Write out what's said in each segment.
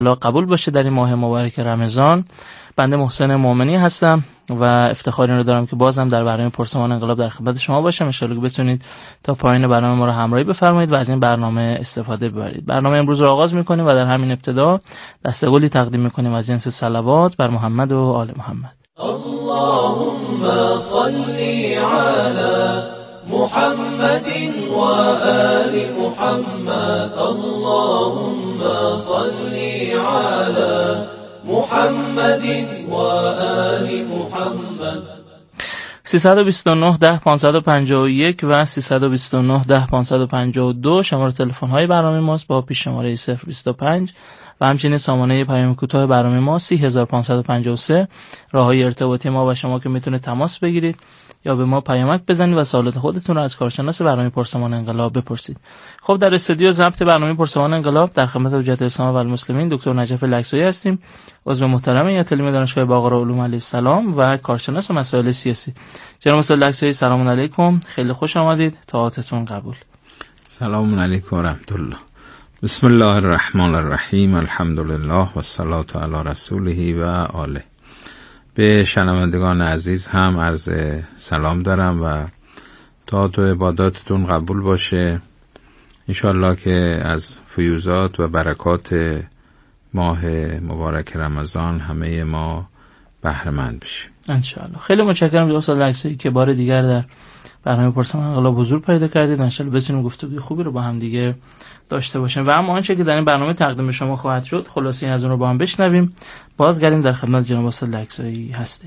الله قبول باشه در این ماه مبارک رمضان. بنده محسن مومنی هستم و افتخار این رو دارم که بازم در برنامه پرسمان انقلاب در خدمت شما باشم. ان شاءالله که بتونید تا پایان برنامه ما رو همراهی بفرمایید و از این برنامه استفاده ببرید. برنامه امروز رو آغاز می‌کنیم و در همین ابتدا دسته‌گلی تقدیم می‌کنیم از جنس صلوات بر محمد و آل محمد. اللهم صل علی محمد و آل محمد. اللهم صل علی محمد و آل محمد. 329 10 551 و 329 10 552 شماره تلفن های برنامه ماست با پیش شماره 025 و همچنین سامانه پیام کوتاه برنامه ما 30553. راههای ارتباطی ما و شما که میتونه تماس بگیرید یا به ما پیامک بزنید و سوالات خودتون رو از کارشناس برنامه پرسمان انقلاب بپرسید. خب در استودیو ضبط برنامه پرسمان انقلاب در خدمت حجت الاسلام و المسلمین دکتر نجف لکسایی هستیم، عضو محترم هیئت علمی دانشگاه باقرالعلوم علیه السلام و کارشناس مسائل سیاسی. جناب استاد لکسایی سلام علیکم، خیلی خوش آمدید، طاعتتون قبول. سلام علیکم و رحمت الله. بسم الله الرحمن الرحیم. الحمدلله و الصلاة علی رسوله و آله. به شنوندگان عزیز هم عرض سلام دارم و طاعت و عباداتتون قبول باشه. انشالله که از فیوزات و برکات ماه مبارک رمضان همه ما بهره مند بشیم انشالله. خیلی متشکرم جناب استاد لکسایی که بار دیگر در برنامه پرسمان انقلاب حضور پیدا کردید. انشالله بتونیم گفتگوی خوبی رو با هم دیگه داشته باشیم و اما آنچه که در این برنامه تقدیم شما خواهد شد خلاصه از اون رو با هم بشنویم. بازگردیم در خدمت جناب استاد لکسایی هستیم.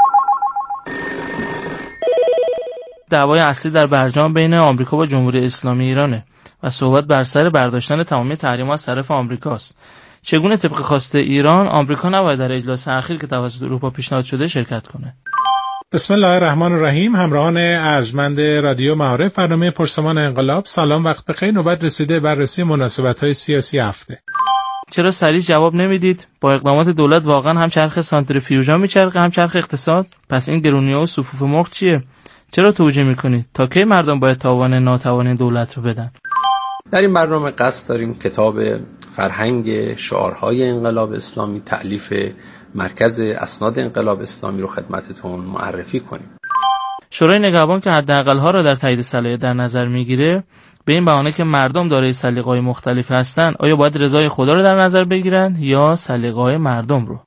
دعوای اصلی در برجام بین آمریکا و جمهوری اسلامی ایرانه و صحبت بر سر برداشتن تمامی تحریم‌ها از طرف آمریکاست. چگونه طبق خواست ایران آمریکا نباید در اجلاس اخیر که توسط اروپا پیشنهاد شده شرکت کنه؟ بسم الله الرحمن الرحیم. همراهان ارجمند رادیو معارف، برنامه پرسمان انقلاب. سلام، وقت بخیر. نوبت رسیده بررسی مناسبت‌های سیاسی هفته. چرا سریع جواب نمیدید؟ با اقدامات دولت واقعا هم چرخ سانتریفیوژا میچرخه هم چرخ اقتصاد؟ پس این گرونی‌ها و صفوف مرغ چیه؟ چرا توجیه میکنید؟ تا کی مردم باید تاوان ناتوانی دولت رو بدن؟ در این برنامه قصد داریم کتاب فرهنگ شعارهای انقلاب اسلامی تألیف مرکز اسناد انقلاب اسلامی رو خدمتتون معرفی کنیم. شورای نگهبان که حداقل‌ها را در تایید صلاحیت در نظر میگیره، به این بهانه که مردم دارای سلیقه‌های مختلف هستند، آیا باید رضای خدا رو در نظر بگیرند یا سلیقه‌های مردم رو؟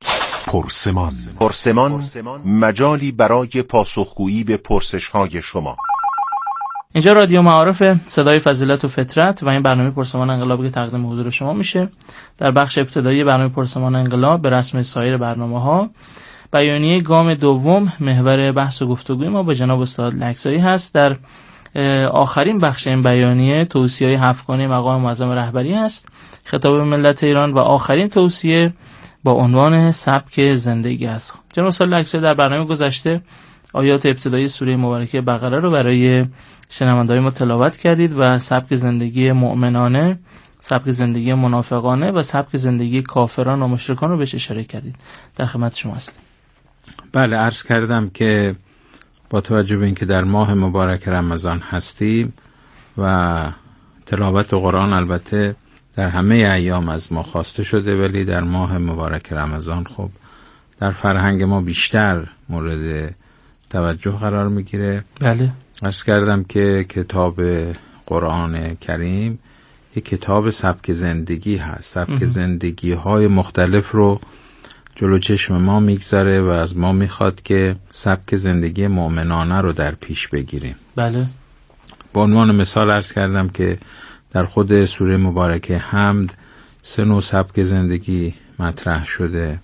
پرسمان مجالی برای پاسخگویی به پرسش‌های شما. اینجا رادیو معارف، صدای فضیلت و فطرت و این برنامه پرسمان انقلاب که تقدیم حضور شما میشه. در بخش ابتدایی برنامه پرسمان انقلاب به رسم سایر برنامه‌ها بیانیه گام دوم محور بحث و گفتگوی ما با جناب استاد لکسایی هست. در آخرین بخش این بیانیه توصیه‌های هفتگانه مقام معظم رهبری هست، خطاب به ملت ایران و آخرین توصیه با عنوان سبک زندگی است. جناب استاد لکسایی در برنامه گذشته آیات ابتدایی سوره مبارکه بقره رو برای شنونده‌های ما تلاوت کردید و سبک زندگی مؤمنانه، سبک زندگی منافقانه و سبک زندگی کافران و مشرکان رو بهش اشاره کردید. در خدمت شما هستم. بله، عرض کردم که با توجه به اینکه در ماه مبارک رمضان هستیم و تلاوت قرآن البته در همه ایام از ما خواسته شده، ولی در ماه مبارک رمضان خب در فرهنگ ما بیشتر مورد توجه قرار میگیره. بله، عرض کردم که کتاب قرآن کریم یک کتاب سبک زندگی هست. سبک زندگی های مختلف رو جلو چشم ما میگذاره و از ما میخواد که سبک زندگی مؤمنانه رو در پیش بگیریم. بله. با عنوان مثال عرض کردم که در خود سوره مبارکه حمد 3 نوع سبک زندگی مطرح شده.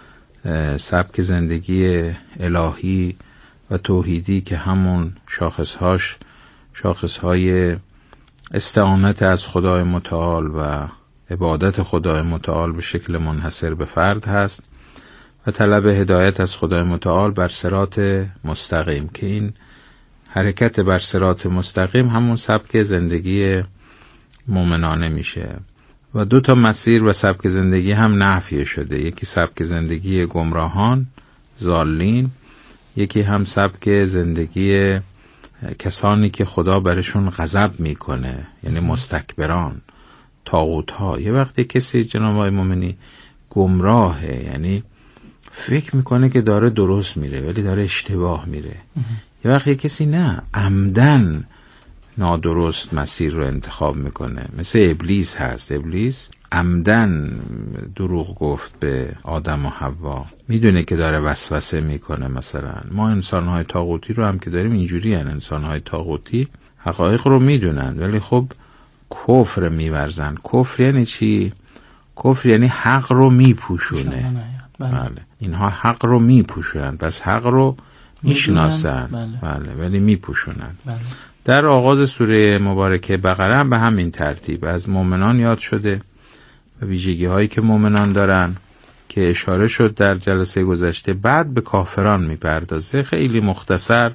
سبک زندگی الهی و توحیدی که همون شاخصهای استعانت از خدای متعال و عبادت خدای متعال به شکل منحصر به فرد هست و طلب هدایت از خدای متعال بر صراط مستقیم، که این حرکت بر صراط مستقیم همون سبک زندگی مومنانه میشه. و 2 مسیر و سبک زندگی هم نفی شده، یکی سبک زندگی گمراهان ضالین، یکی هم سبک زندگی کسانی که خدا برشون غضب میکنه، یعنی مستکبران، طاغوت ها. یه وقتی کسی جناب آقای مومنی گمراهه، یعنی فکر میکنه که داره درست میره ولی داره اشتباه میره. یه وقت یه کسی نه عمدن نادرست مسیر رو انتخاب میکنه، مثل ابلیس هست. ابلیس عمدن دروغ گفت به آدم و حوا، میدونه که داره وسوسه میکنه. مثلا ما انسانهای طاغوتی رو هم که داریم اینجوری هن. انسانهای طاغوتی حقایق رو میدونن ولی خب کفر میورزن. کفر یعنی چی؟ کفر یعنی حق رو میپوشونه. بله. اینها حق رو میپوشونن، پس حق رو میشناسن. بله ولی میپوشونن. بله. در آغاز سوره مبارکه بقره هم به همین ترتیب از مؤمنان یاد شده و ویژگی هایی که مؤمنان دارن که اشاره شد در جلسه گذشته. بعد به کافران میپردازه. خیلی مختصر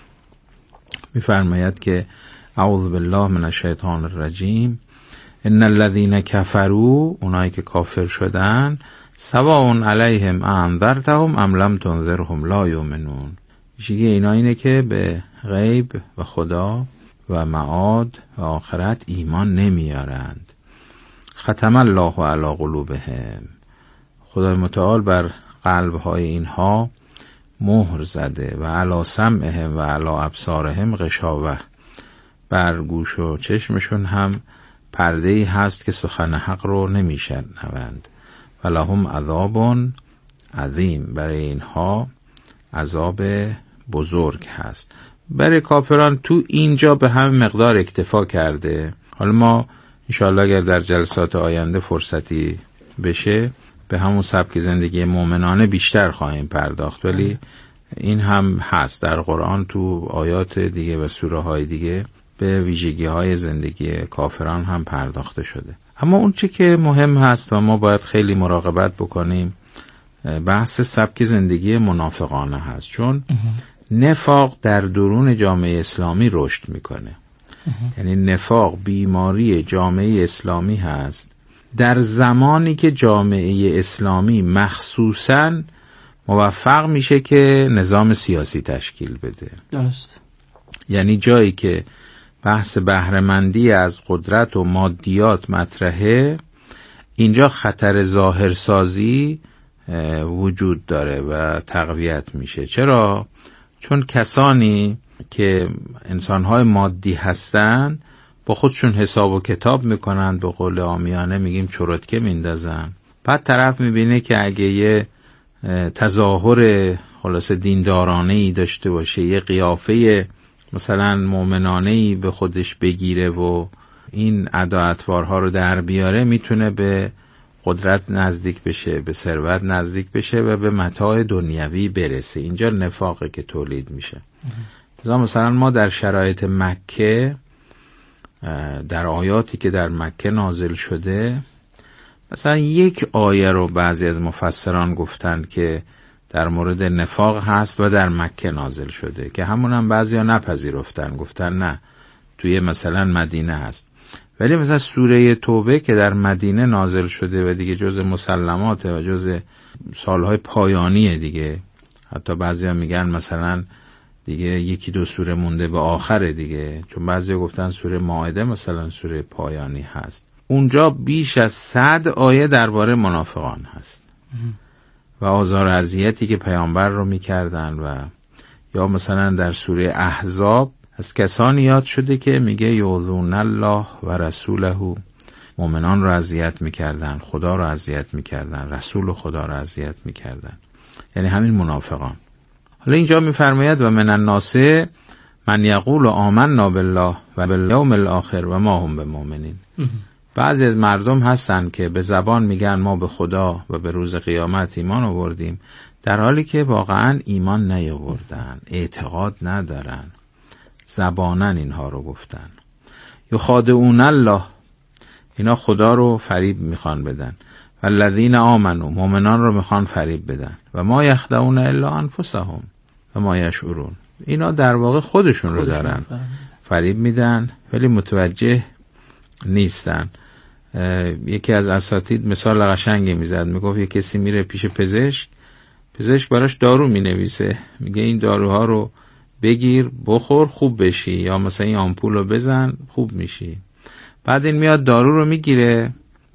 میفرماید که اعوذ بالله من الشیطان الرجیم ان الذين كفروا، اونایی که کافر شدن، سواء علیهم انذرتهم ام لم تنذرهم لا یؤمنون. ویژگی اینا اینه که به غیب و خدا و معاد و آخرت ایمان نمیارند. ختم الله علی قلوبهم، خدای متعال بر قلبهای اینها مهر زده. و علی سمعهم و علی ابصارهم غشاوه، بر گوش و چشمشون هم پرده‌ای هست که سخن حق رو نمیشنوند. و لهم عذاب عظیم، برای اینها عذاب بزرگ هست. برای کافران تو اینجا به همین مقدار اکتفا کرده. حالا ما انشاءالله اگر در جلسات آینده فرصتی بشه به همون سبک زندگی مؤمنانه بیشتر خواهیم پرداخت، ولی این هم هست در قرآن تو آیات دیگه و سوره های دیگه به ویژگی های زندگی کافران هم پرداخته شده. اما اون چی که مهم هست و ما باید خیلی مراقبت بکنیم بحث سبک زندگی منافقانه هست، چون نفاق در درون جامعه اسلامی رشد میکنه. یعنی نفاق بیماری جامعه اسلامی هست در زمانی که جامعه اسلامی مخصوصاً موفق میشه که نظام سیاسی تشکیل بده. درست. یعنی جایی که بحث بهره‌مندی از قدرت و مادیات مطرحه، اینجا خطر ظاهرسازی وجود داره و تقویت میشه. چرا؟ چون کسانی که انسانهای مادی هستن با خودشون حساب و کتاب میکنن، به قول عامیانه میگیم چرتکه میندازن. بعد طرف میبینه که اگه یه تظاهر خلاص دیندارانه‌ای داشته باشه، یه قیافه مثلا مؤمنانه‌ای به خودش بگیره و این ادا اطوارها رو در بیاره، میتونه به قدرت نزدیک بشه، به ثروت نزدیک بشه و به متاع دنیوی برسه. اینجا نفاقه که تولید میشه. مثلا ما در شرایط مکه، در آیاتی که در مکه نازل شده، مثلا یک آیه رو بعضی از مفسران گفتن که در مورد نفاق هست و در مکه نازل شده، که همون هم بعضی ها نپذیرفتن، گفتن نه توی مثلا مدینه هست. ولی مثلا سوره توبه که در مدینه نازل شده و دیگه جز مسلماته و جز سالهای پایانیه دیگه، حتی بعضی ها میگن مثلا دیگه یکی دو سوره مونده به آخره دیگه، چون بعضی ها گفتن سوره مائده مثلا سوره پایانی هست. اونجا بیش از 100 آیه درباره منافقان هست و آزار و اذیتی که پیامبر رو میکردن. و یا مثلا در سوره احزاب از کسانی یاد شده که میگه یؤذون الله و رسوله، مؤمنان رو اذیت میکردن، خدا رو اذیت میکردن، رسول خدا رو اذیت میکردن، یعنی همین منافقان. حالا اینجا میفرماید و من الناس من یقول آمنا بالله و بالیوم الاخر و ما هم بمؤمنین. بعضی از مردم هستن که به زبان میگن ما به خدا و به روز قیامت ایمان آوردیم، در حالی که واقعا ایمان نیاوردن، اعتقاد ندارن، زبانن اینها رو گفتن. یخادعون الله، اینا خدا رو فریب میخوان بدن، و الذین آمنوا، مؤمنان رو میخوان فریب بدن، و ما یخدعون الا انفسهم و ما یشعرون، اینا در واقع خودشون رو دارن فریب میدن ولی متوجه نیستن. یکی از اساتید مثال قشنگی میزد، میگفت یک کسی میره پیش پزشک براش دارو مینویسه، میگه این داروها رو بگیر بخور خوب بشی، یا مثلا این آمپول رو بزن خوب میشی. بعد این میاد دارو رو میگیره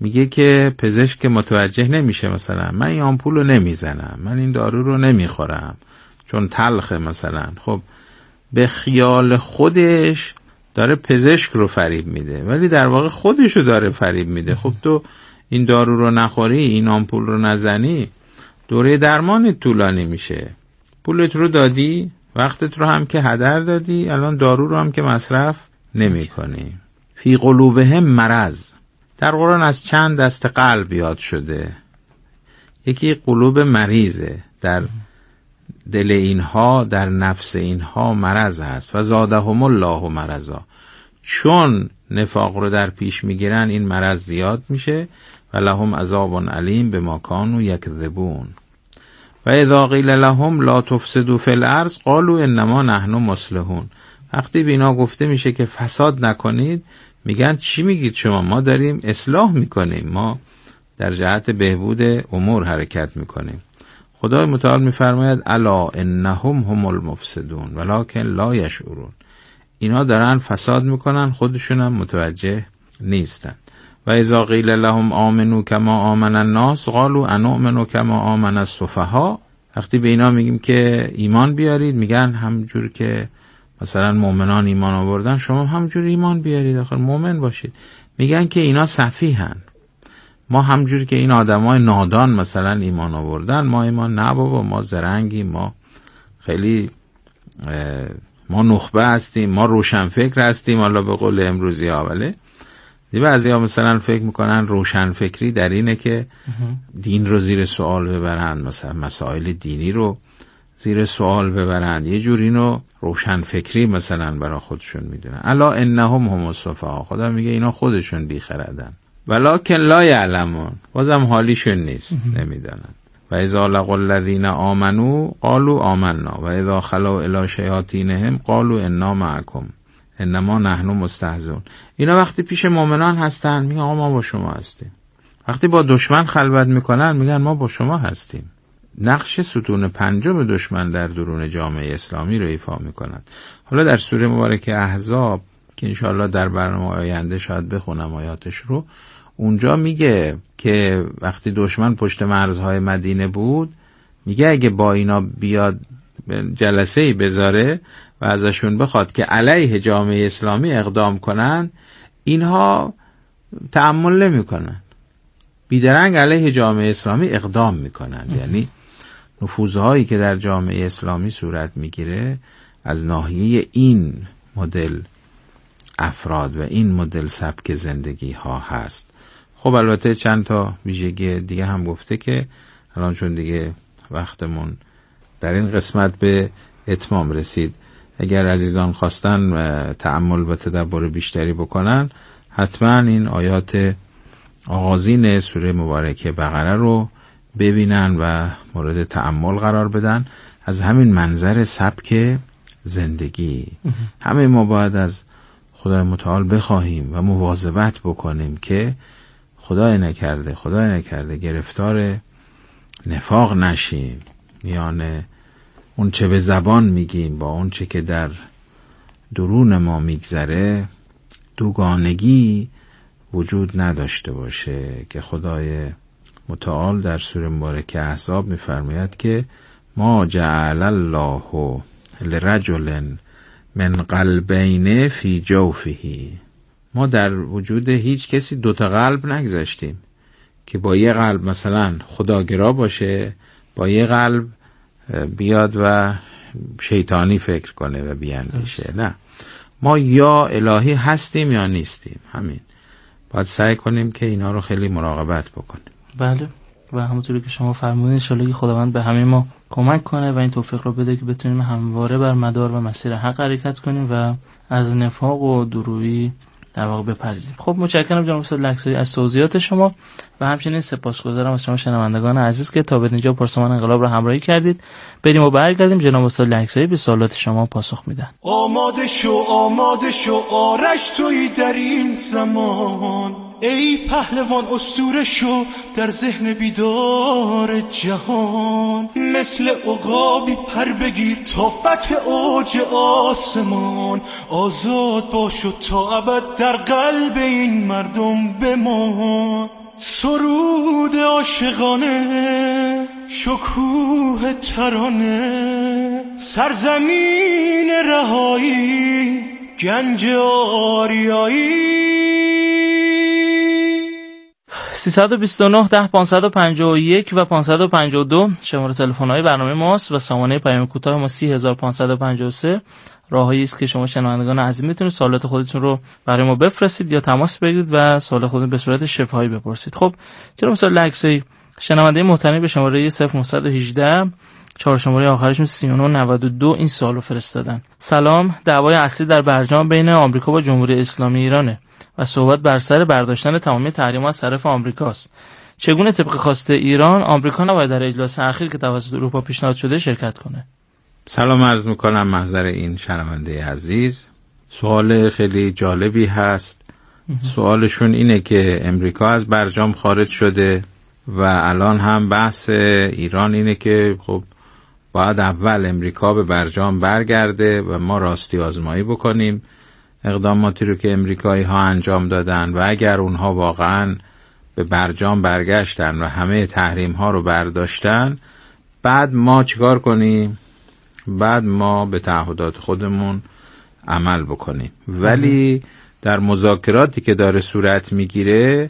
میگه که پزشک متوجه نمیشه، مثلا من این آمپول رو نمیزنم، من این دارو رو نمیخورم چون تلخه مثلا. خب به خیال خودش داره پزشک رو فریب میده، ولی در واقع خودش رو داره فریب میده. خب تو این دارو رو نخوری، این آمپول رو نزنی، دوره درمان طولانی میشه، پولت رو دادی، وقتت رو هم که هدر دادی، الان دارو رو هم که مصرف نمی کنی. فی قلوبهم مرض، در قرآن از چند دست قلب یاد شده. یکی قلوب مریضه، در دل اینها، در نفس اینها مرض هست. و زادهم الله مرضا، چون نفاق رو در پیش میگیرن این مرض زیاد میشه. و لهم عذاب علیم بما کانوا یکذبون. و اذا قیل لهم لا تفسدوا فی الارض قالوا انما نحن مصلحون. وقتی به اینا گفته میشه که فساد نکنید، میگن چی میگید شما؟ ما داریم اصلاح میکنیم، ما در جهت بهبود امور حرکت میکنیم. خدای متعال میفرماید الا انهم هم المفسدون ولکن لا یشعرون. اینا دارن فساد میکنن، خودشون هم متوجه نیستن. و اذا قیل لهم آمنوا کما آمن الناس قالوا انؤمن کما آمن السفهاء. وقتی به اینا میگیم که ایمان بیارید، میگن همجور که مثلا مؤمنان ایمان آوردن شما همجور ایمان بیارید، آخر مؤمن باشید. میگن که اینا سفیهن، ما همجور که این آدمای نادان مثلا ایمان آوردن ما ایمان نه بابا، ما زرنگیم، ما خیلی ما نخبه هستیم، ما روشنفکر هستیم. حالا به قول امروزی ها، ولی بعضی ها مثلا فکر میکنن روشنفکری در اینه که دین رو زیر سوال ببرن، مثلا مسائل دینی رو زیر سوال ببرن، یه جور اینو روشنفکری مثلا برای خودشون میدونن. الا انهم هم السفهاء، خدا میگه اینا خودشون بیخردن. ولکن لا یعلمون، بازم حالیشون نیست، نمیدونن. و اذا لقوا الذین آمنوا قالوا آمنا و اذا خلوا الی شیاطینهم قالوا انا معکم انما نحن مستهزئون. اینا وقتی پیش مؤمنان هستن میگن آقا ما با شما هستیم، وقتی با دشمن خلوت میکنن میگن ما با شما هستیم. نقش ستون پنجم دشمن در درون جامعه اسلامی رو ایفا میکنن. حالا در سوره مبارکه احزاب که انشاءالله در برنامه آینده شاید بخونم آیاتش رو، اونجا میگه که وقتی دشمن پشت مرزهای مدینه بود، میگه اگه با اینا بیاد جلسه‌ای بذاره و ازشون بخواد که علیه جامعه اسلامی اقدام کنن، اینها تأمل نمی کنن، بیدرنگ علیه جامعه اسلامی اقدام میکنن. یعنی نفوذهایی که در جامعه اسلامی صورت میگیره از ناحیه این مدل افراد و این مدل سبک زندگی ها هست. خب البته چند تا ویژگی دیگه هم گفته که الان چون دیگه وقتمون در این قسمت به اتمام رسید، اگر عزیزان خواستن تأمل و تدبر بیشتری بکنن حتما این آیات آغازین سوره مبارکه بقره رو ببینن و مورد تأمل قرار بدن. از همین منظر سبک زندگی همه ما باید از خدای متعال بخواهیم و مواظبت بکنیم که خدای نکرده گرفتار نفاق نشیم، میان اون چه به زبان میگیم با اون چه که در درون ما میگذره دوگانگی وجود نداشته باشه که خدای متعال در سوره مبارکه احزاب میفرماید که ما جعل الله لرجل من قلبین فی جوفه، ما در وجود هیچ کسی دوتا قلب نگذاشتیم که با یه قلب مثلا خداگرا باشه، با یه قلب بیاد و شیطانی فکر کنه و بیاندیشه. نه، ما یا الهی هستیم یا نیستیم، همین. باید سعی کنیم که اینا رو خیلی مراقبت بکنیم. بله، و همونطوری که شما فرمودین انشالله که خداوند به همه ما کمک کنه و این توفیق رو بده که بتونیم همواره بر مدار و مسیر حق حرکت کنیم و از نفاق و درویی در واقع بپرهیزیم. خب متشکرم جناب استاد لکسایی از توضیحات شما و همچنین سپاسگزارم از شما شنوندگان عزیز که تا به اینجا پرسمان انقلاب رو همراهی کردید. بریم و برگردیم جناب استاد لکسایی به سوالات شما پاسخ میدن. آماده شو آرش توی در این زمان، ای پهلوان اسطوره شو در ذهن بیدار جهان، مثل عقابی پر بگیر تا فتح اوج آسمان، آزاد باشو تا ابد در قلب این مردم بمان. سرود عاشقانه شکوه ترانه سرزمین رهایی گنج آریایی 329 10 551 و 552 شماره تلفن‌های برنامه ماست و سامانه پیام کوتاه ما 30553 راههایی است که شما شنوندگان عزیز میتونید سوالات خودتون رو برای ما بفرستید یا تماس بگیرید و سوال خودتون به صورت شفاهی بپرسید. خب چرا مثلا لکسای شنونده محترمی به شماره 0918 4 شماره آخرشون 3992 این سوالو فرستادن. سلام، دعوای اصلی در برجام بین آمریکا با جمهوری اسلامی ایرانه و صحبت بر سر برداشتن تمامی تحریم‌ها از طرف آمریکاست. چگونه طبق خواست ایران آمریکا نباید در اجلاس اخیر که توسط اروپا پیشنهاد شده شرکت کنه؟ سلام عرض میکنم محضر این شنونده عزیز. سوال خیلی جالبی هست. سوالشون اینه که امریکا از برجام خارج شده و الان هم بحث ایران اینه که خب باید اول امریکا به برجام برگرده و ما راستی آزمایی بکنیم اقداماتی رو که امریکایی ها انجام دادن و اگر اونها واقعا به برجام برگشتن و همه تحریم ها رو برداشتن بعد ما چیکار کنیم؟ بعد ما به تعهدات خودمون عمل بکنیم. ولی در مذاکراتی که داره صورت میگیره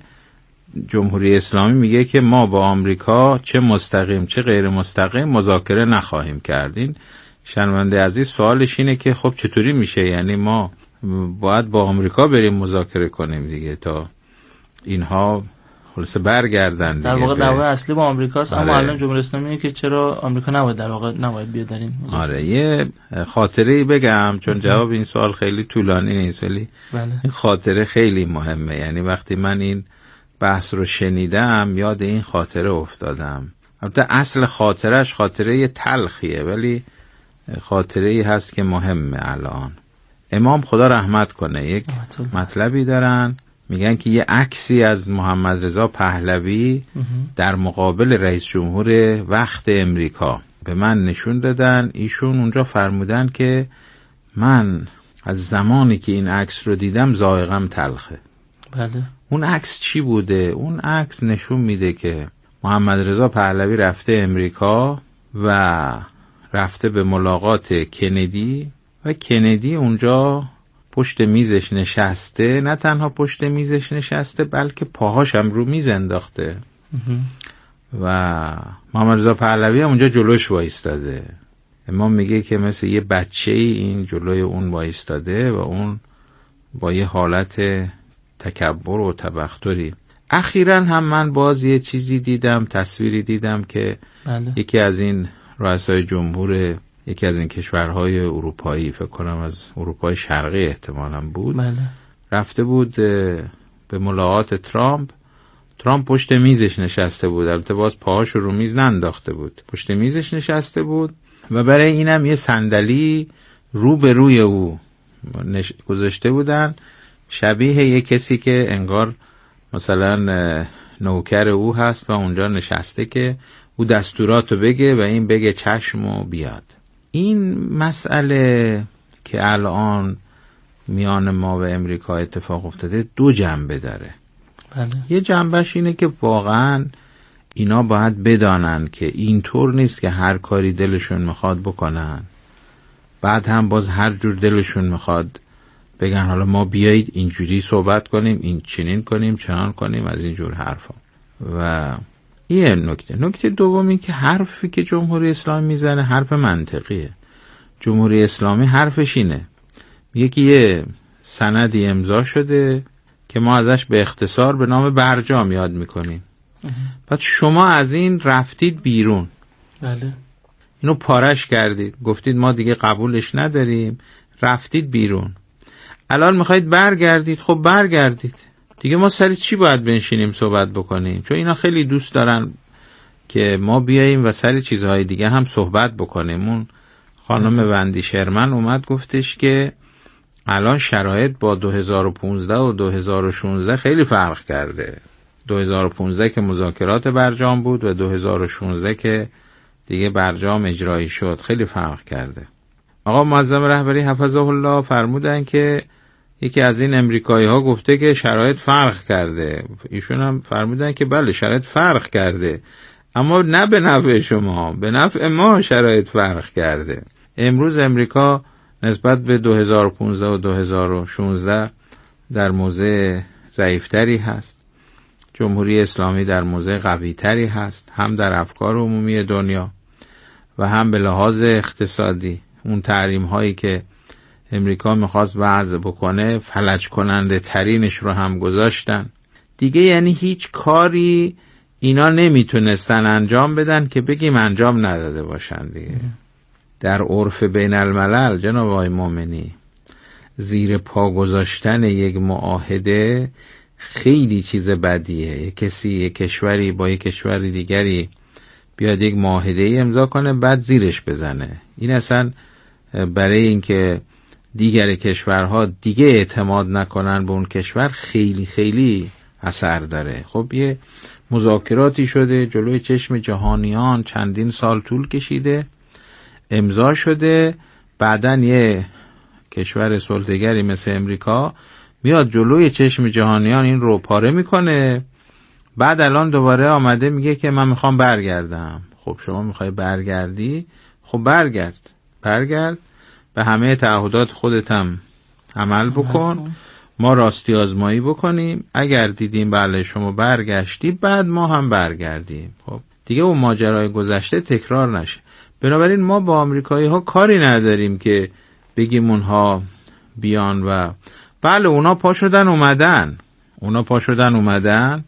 جمهوری اسلامی میگه که ما با آمریکا چه مستقیم چه غیر مستقیم مذاکره نخواهیم کردین. شنونده عزیز سوالش اینه که خب چطوری میشه؟ یعنی ما باید با آمریکا بریم مذاکره کنیم دیگه تا اینها خلاصه برگردن دیگه. در واقع دعوا اصلی با آمریکاست. اما الان جمهوری اسلامی میگه که چرا آمریکا نباید در واقع نباید بیاد در این مذاکره. آره یه خاطره‌ای بگم چون جواب این سوال خیلی طولانی نیست ولی این خاطره خیلی مهمه. یعنی وقتی من این بحث رو شنیدم یاد این خاطره افتادم. البته اصل خاطرش خاطره تلخیه ولی خاطره‌ای هست که مهمه. الان امام خدا رحمت کنه یک مطلبی دارن، میگن که یه عکسی از محمد رضا پهلوی در مقابل رئیس جمهور وقت امریکا به من نشون دادن. ایشون اونجا فرمودن که من از زمانی که این عکس رو دیدم ذائقه‌م تلخه. بله. اون عکس چی بوده؟ اون عکس نشون میده که محمد رضا پهلوی رفته امریکا و رفته به ملاقات کندی و کندی اونجا پشت میزش نشسته، نه تنها پشت میزش نشسته بلکه پاهاش هم رو میز انداخته و محمد رضا پهلوی هم اونجا جلوش وایستاده. امام میگه که مثل یه بچه این جلوی اون وایستاده و اون با یه حالت تکبر و تبختری. اخیراً هم من باز یه چیزی دیدم، تصویری دیدم که یکی از این رؤسای جمهور یکی از این کشورهای اروپایی، فکر کنم از اروپای شرقی احتمالاً بود، رفته بود به ملاقات ترامپ پشت میزش نشسته بود. البته باز پاهاشو رو میز ننداخته بود، پشت میزش نشسته بود و برای اینم یه صندلی رو به روی او گذاشته بودن، شبیه یه کسی که انگار مثلا نوکر او هست و اونجا نشسته که او دستوراتو بگه و این بگه چشم و بیاد. این مسئله که الان میان ما و امریکا اتفاق افتاده دو جنبه داره. یه جنبهش اینه که واقعا اینا باید بدانن که اینطور نیست که هر کاری دلشون میخواد بکنن، بعد هم باز هر جور دلشون میخواد بگن حالا ما بیایید اینجوری صحبت کنیم، این چنین کنیم، چنان کنیم، از اینجور حرفا. و یه نکته دوم این که حرفی که جمهوری اسلامی میزنه حرف منطقیه. جمهوری اسلامی حرفش اینه، میگه که یه سندی امضا شده که ما ازش به اختصار به نام برجام یاد میکنیم. بعد شما از این رفتید بیرون. بله. اینو پارش کردید، گفتید ما دیگه قبولش نداریم، رفتید بیرون. الان میخواید برگردید، خب برگردید دیگه. ما سر چی باید بنشینیم صحبت بکنیم؟ چون اینا خیلی دوست دارن که ما بیاییم و سر چیزهای دیگه هم صحبت بکنیم. اون خانم وندی شرمن اومد گفتش که الان شرایط با 2015 و 2016 خیلی فرق کرده. 2015 که مذاکرات برجام بود و 2016 که دیگه برجام اجرایی شد خیلی فرق کرده. آقا معظم رهبری حفظه الله فرمودن که یکی از این امریکایی ها گفته که شرایط فرق کرده. ایشون هم فرمودن که بله شرایط فرق کرده، اما نه به نفع شما، به نفع ما شرایط فرق کرده. امروز امریکا نسبت به 2015 و 2016 در موضع ضعیفتری هست. جمهوری اسلامی در موضع قویتری هست، هم در افکار عمومی دنیا و هم به لحاظ اقتصادی. اون تحریم هایی که امریکا میخواست وضع بکنه فلج کننده ترینش رو هم گذاشتن دیگه. یعنی هیچ کاری اینا نمیتونستن انجام بدن که بگیم انجام نداده باشن دیگه. در عرف بین الملل جناب آقای مومنی، زیر پا گذاشتن یک معاهده خیلی چیز بدیه. یک کشوری با یک کشور دیگری بیاد یک معاهده امضا کنه بعد زیرش بزنه، این اصلا برای اینکه دیگر کشورها دیگه اعتماد نکنن به اون کشور خیلی خیلی اثر داره. خب یه مذاکراتی شده جلوی چشم جهانیان، چندین سال طول کشیده، امضا شده، بعدن یه کشور سلطه‌گری مثل امریکا میاد جلوی چشم جهانیان این رو پاره میکنه. بعد الان دوباره آمده میگه که من میخوام برگردم. خب شما میخوای برگردی؟ خب برگرد به همه تعهدات خودت هم عمل بکن، ما راستی آزمایی بکنیم، اگر دیدیم بله شما برگشتی بعد ما هم برگردیم. خب دیگه اون ماجرای گذشته تکرار نشه. بنابراین ما با آمریکایی ها کاری نداریم که بگیم اونها بیان و بله اونا پا شدن اومدن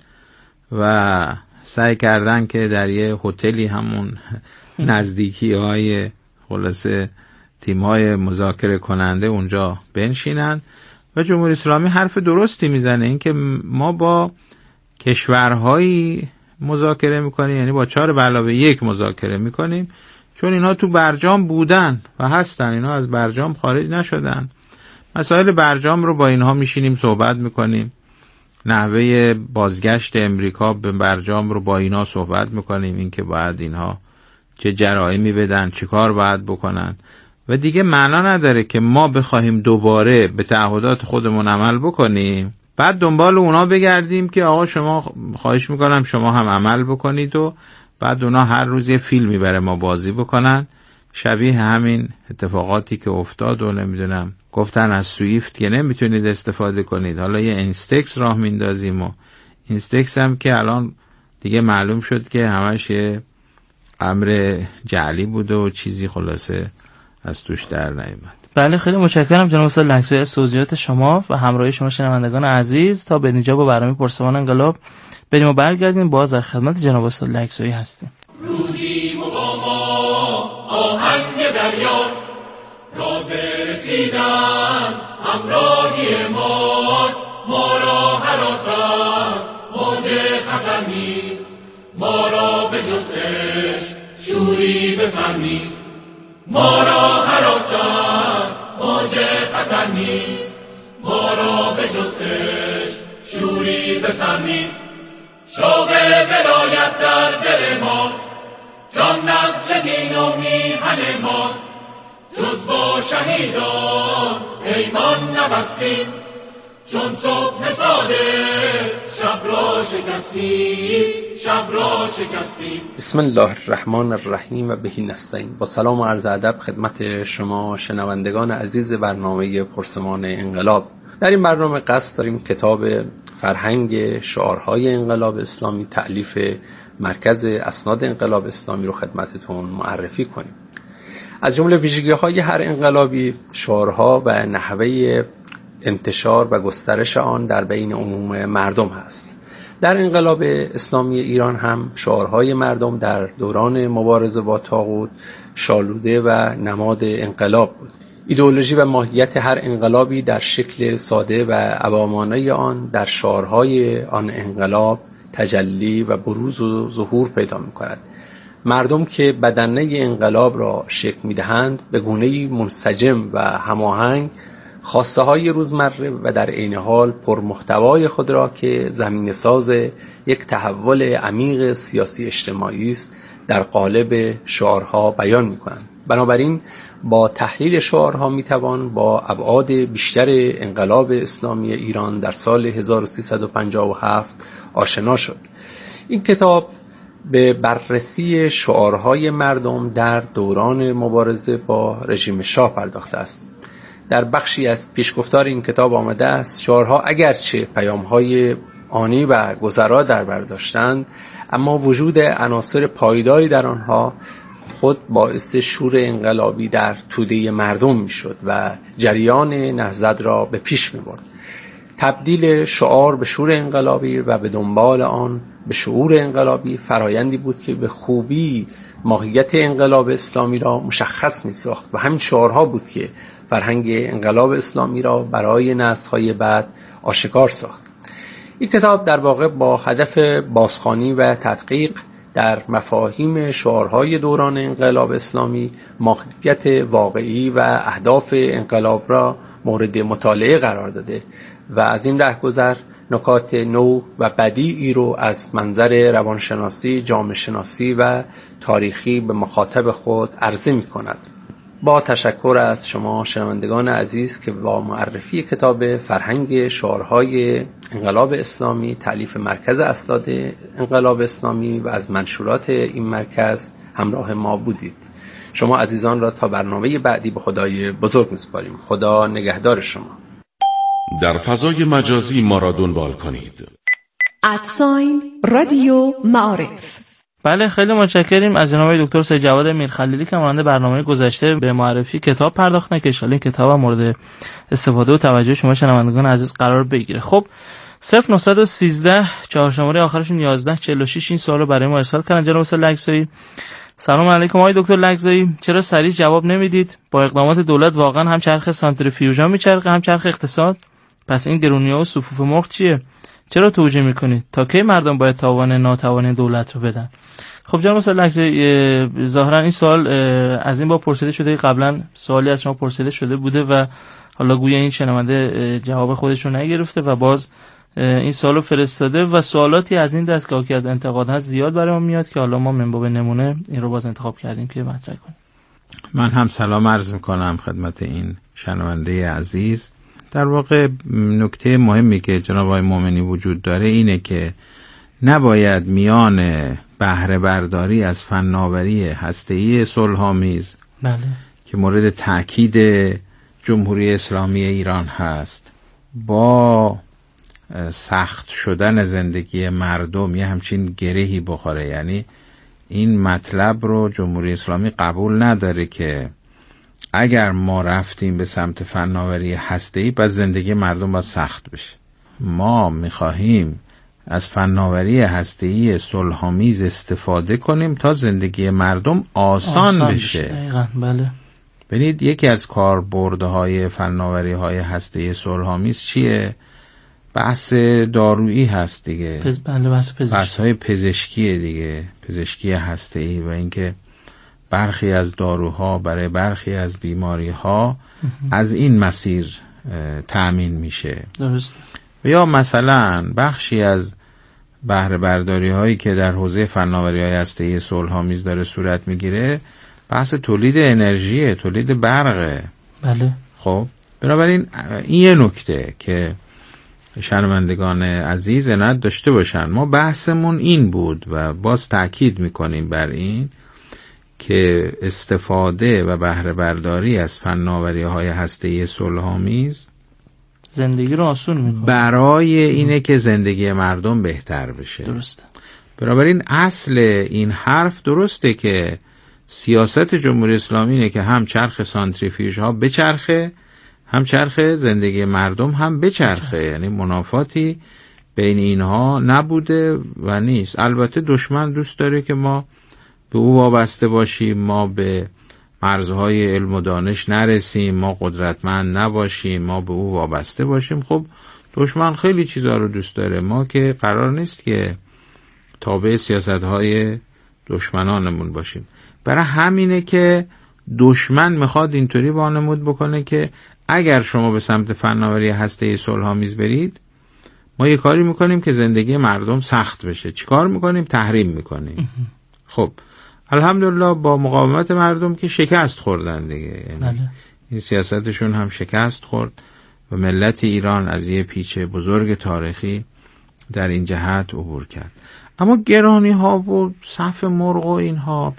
و سعی کردن که در یه هتلی همون نزدیکی های خلاصه تیم‌های مذاکره کننده اونجا بنشینن و جمهوری اسلامی حرف درستی میزنه، این که ما با کشورهایی مذاکره میکنیم، یعنی با 4+1 مذاکره میکنیم، چون اینها تو برجام بودن و هستن، اینها از برجام خارج نشدن. مسائل برجام رو با اینها میشینیم صحبت میکنیم، نحوه بازگشت امریکا به برجام رو با اینا صحبت میکنیم، این که باید اینها چه جرائمی بدن، چه کار باید بکنن و دیگه معنا نداره که ما بخواهیم دوباره به تعهدات خودمون عمل بکنیم بعد دنبال اونا بگردیم که آقا شما خواهش میکنم شما هم عمل بکنید و بعد اونا هر روز یه فیلمی برای ما بازی بکنن. شبیه همین اتفاقاتی که افتاد و نمیدونم گفتن از سویفت که نمیتونید استفاده کنید، حالا یه اینستکس راه میندازیم و اینستکس هم که الان دیگه معلوم شد که همش یه امر جعلی بوده و چیزی خلاصه از توش در نیامد. بله خیلی متشکرم جناب استاد لکزوی از توضیحات شما و همراهی شما شنوندگان عزیز. تا به اینجا با برنامه پرسمان انقلاب بریم و برگردیم، باز در خدمت جناب استاد لکزوی هستیم. رودیم و با ما آهنگ دریاست، راز رسیدن همراهی ماست، ما را هراس است موج خطر نیست، ما را به جز عشق شوری به سر نیست، ما را هراس است موج خطر نیست، ما را به جز عشق شوری به سر نیست. شوق ولایت در دل ماست، جان نزل دین و میهن ماست، جز با شهیدان پیمان نبستیم، چون صبح صادق شب را شکستیم. بسم الله الرحمن الرحیم و بهی نستعین. با سلام و عرض ادب خدمت شما شنوندگان عزیز برنامه پرسمان انقلاب. در این برنامه قصد داریم کتاب فرهنگ شعارهای انقلاب اسلامی تألیف مرکز اسناد انقلاب اسلامی رو خدمتتون معرفی کنیم. از جمله ویژگی‌های هر انقلابی شعارها و نحوه انتشار و گسترش آن در بین عموم مردم هست. در انقلاب اسلامی ایران هم شعارهای مردم در دوران مبارزه با طاغوت شالوده و نماد انقلاب بود. ایدئولوژی و ماهیت هر انقلابی در شکل ساده و عوامانه آن در شعارهای آن انقلاب تجلی و بروز و ظهور پیدا می‌کند. مردم که بدنه انقلاب را شکل می‌دهند به گونه‌ای منسجم و هماهنگ خواسته های روزمره و در عین حال پرمحتوای خود را که زمینه ساز یک تحول عمیق سیاسی اجتماعی است در قالب شعارها بیان می‌کنند. بنابراین با تحلیل شعارها میتوان با ابعاد بیشتر انقلاب اسلامی ایران در سال 1357 آشنا شد. این کتاب به بررسی شعارهای مردم در دوران مبارزه با رژیم شاه پرداخته است. در بخشی از پیشگفتار این کتاب آمده است شعارها اگرچه پیامهای آنی و گذرا در بر داشتند، اما وجود عناصر پایداری در آنها خود باعث شور انقلابی در توده مردم میشد و جریان نهضت را به پیش میبرد. تبدیل شعار به شور انقلابی و به دنبال آن به شعور انقلابی فرایندی بود که به خوبی ماهیت انقلاب اسلامی را مشخص می‌ساخت و همین شعارها بود که فرهنگ انقلاب اسلامی را برای نسل‌های بعد آشکار ساخت. این کتاب در واقع با هدف بازخوانی و تدقیق در مفاهیم شعارهای دوران انقلاب اسلامی ماهیت واقعی و اهداف انقلاب را مورد مطالعه قرار داده و از این رهگذر نکات نو و بدیعی رو از منظر روانشناسی، جامعه شناسی و تاریخی به مخاطب خود عرضه می کند. با تشکر از شما شنوندگان عزیز که با معرفی کتاب فرهنگ شعارهای انقلاب اسلامی تألیف مرکز اسناد انقلاب اسلامی و از منشورات این مرکز همراه ما بودید. شما عزیزان را تا برنامه بعدی به خدای بزرگ می‌سپاریم. خدا نگهدار شما. در فضای مجازی ما را دنبال کنید. رادیو معارف. بله، خیلی متشکریم از جناب دکتر سید جواد میرخلیلی که مانند برنامه گذشته به معرفی کتاب پرداختن که ان شاءالله این کتاب مورد استفاده و توجه شما شنوندگان عزیز قرار بگیره. خب 0913 4 شماره آخرشون 1146 این سوالو برای ما ارسال کردن جناب استاد لگزایی. سلام علیکم آقای دکتر لگزایی، چرا سریع جواب نمیدید؟ با اقدامات دولت واقعا هم چرخ سانتریفیوژا میچرخه هم چرخ اقتصاد؟ پس این گرونی‌ها و صفوف مرغ چیه؟ چرا توجیه میکنید؟ تا کی مردم باید تاوان ناتوانی دولت رو بدن؟ خب جناب استاد لگزایی، ظاهرا این سوال از این با پرسیده شده، قبلا سوالی از شما پرسیده شده بوده و حالا گویا این شنونده جواب خودش رو نگرفته و باز این سوالو فرستاده و سوالاتی از این دست که از انتقاد هست زیاد برای ما میاد که حالا ما من باب نمونه این رو باز انتخاب کردیم که مطرح کنیم. من هم سلام عرض میکنم خدمت این شنونده عزیز. در واقع نکته مهمی که جناب آقای مومنی وجود داره اینه که نباید میان بهره برداری از فناوری هسته‌ای صلح‌آمیز که مورد تأکید جمهوری اسلامی ایران هست با سخت شدن زندگی مردم یه همچین گرهی بخوره. یعنی این مطلب رو جمهوری اسلامی قبول نداره که اگر ما رفتیم به سمت فناوری هسته‌ای پس زندگی مردم باید سخت بشه. ما میخواهیم از فناوری هسته‌ای صلح‌آمیز استفاده کنیم تا زندگی مردم آسان بشه. دقیقاً بله. ببینید یکی از کاربردهای فناوری‌های هسته‌ای صلح‌آمیز چیه؟ بحث دارویی هست دیگه. بله، بحث‌های پزشکی دیگه، پزشکی هسته‌ای و اینکه برخی از داروها برای برخی از بیماری‌ها از این مسیر تأمین میشه. درست. یا مثلا بخشی از بهره برداری هایی که در حوزه فناوری های هسته‌ای صلح‌آمیز داره صورت میگیره بحث تولید انرژی، تولید برقه. بله. خب بنابراین این یه نکته که شنوندگان عزیز عنایت داشته باشن. ما بحثمون این بود و باز تأکید میکنیم بر این که استفاده و بهره برداری از فناوری های هسته‌ای صلح‌آمیز زندگی رو آسون میکنه برای اینه که زندگی مردم بهتر بشه. درسته. بنابراین اصل این حرف درسته که سیاست جمهوری اسلامی اینه که هم چرخ سانتریفیوژ ها بچرخه هم چرخ زندگی مردم هم بچرخه. یعنی منافاتی بین اینها نبوده و نیست. البته دشمن دوست داره که ما به او وابسته باشیم، ما به مرزهای علم و دانش نرسیم، ما قدرتمند نباشیم، ما به او وابسته باشیم. خب دشمن خیلی چیزا رو دوست داره، ما که قرار نیست که تابع سیاست‌های دشمنانمون باشیم. برای همینه که دشمن میخواد اینطوری وانمود بکنه که اگر شما به سمت فناوری هسته‌ای صلح‌آمیز برید ما یه کاری میکنیم که زندگی مردم سخت بشه. چی کار میکنیم؟ تحریم میکنیم. خب الحمدلله با مقاومت مردم که شکست خوردن دیگه، یعنی بله. این سیاستشون هم شکست خورد و ملت ایران از یه پیچ بزرگ تاریخی در این جهت عبور کرد. اما گرانی ها و صف مرغ و اینها